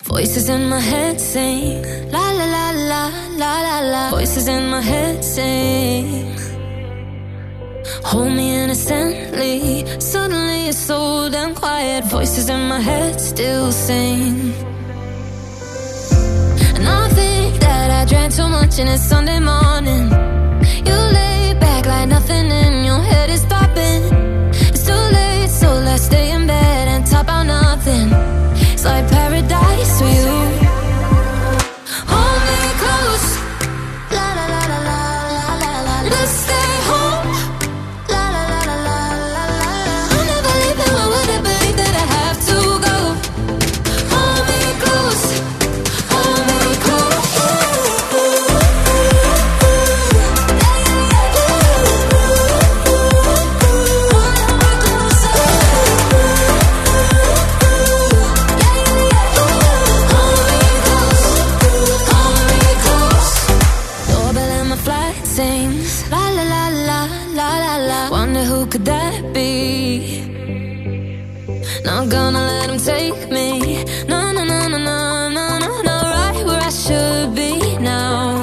Voices in my head sing la la la la la la la. Voices in my head sing. Hold me innocently. Suddenly it's so damn quiet. Voices in my head still sing. And I think that I drank too much and it's Sunday morning. You lay back like nothing in your head is popping. It's too late, so let's stay in bed and talk about nothing. It's like paradise with you. Hold me close. La la la la la la la la. Let's stay home. La la la la la la la. I'm never leaving. Why would I believe that I have to go? Hold me close. Hold me close. Could that be? Not gonna let him take me. No, no, no, no, no, no, no, no. Right where I should be now.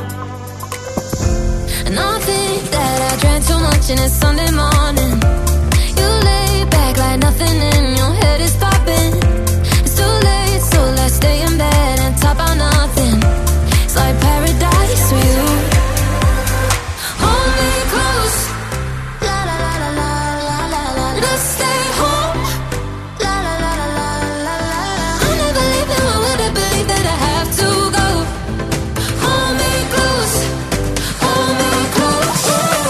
And I think that I drank too much and it's Sunday morning. You lay back like nothing in your head is popping. It's too late, so let's stay in bed and talk about nothing. It's like paradise with you. Hold me close. Let's stay home. La la la la la la la. I'm never leaving. Why would I believe that I have to go? Hold me close. Hold me close.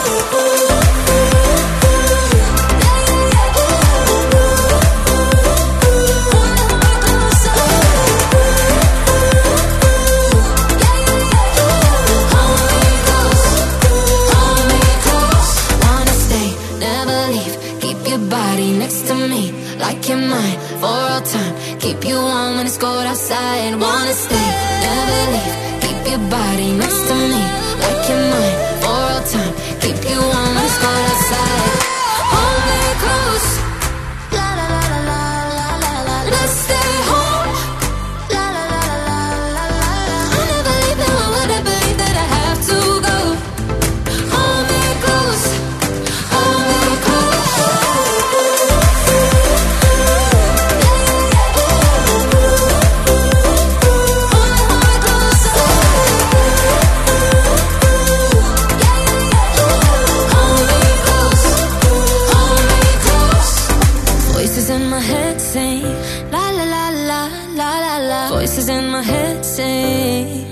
Hold me close. Wanna stay, never leave. Keep your body next to me, like you're mine for all time. Keep you warm when it's cold outside. Wanna stay, never leave. Keep your body next to me, like you're mine for all time. Keep you warm when it's cold outside. Hold me close. La la la la la la la. Let's stay home. La la la la la la la. I'm never leaving. Why would I believe that I have to go? Hold me close. Hold me close. Voices in my head sing la la la la la la la. Voices in my head sing.